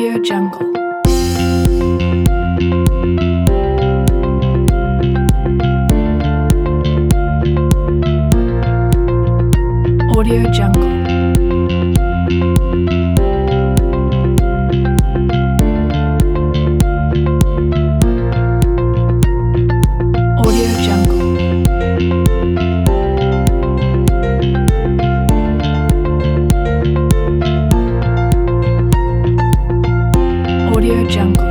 Audio Jungle. Audio Jungle. Audio Jungle. Audio Jungle.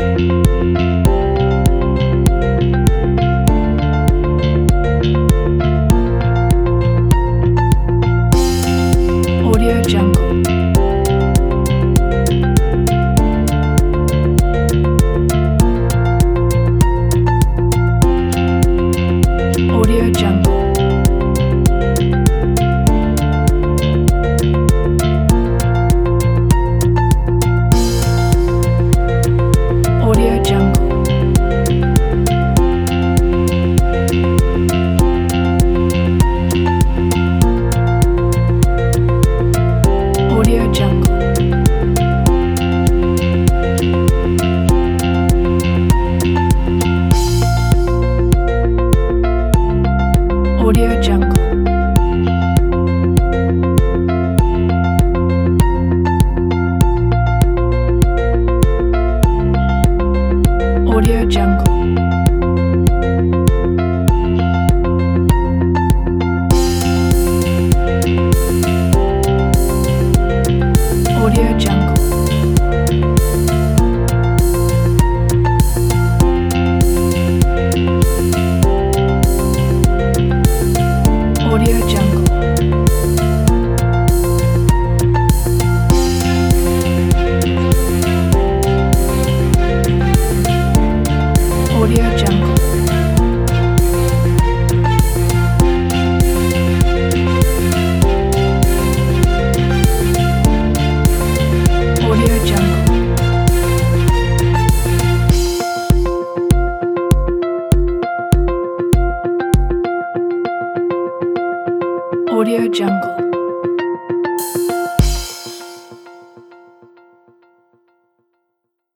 Audio Jungle. Audio Jungle. Audio Jungle. Audio Jungle. Audio Jungle. Audio Jungle. Audio Jungle. Audio Jungle. Audio Jungle. Audio Jungle. Audio Jungle.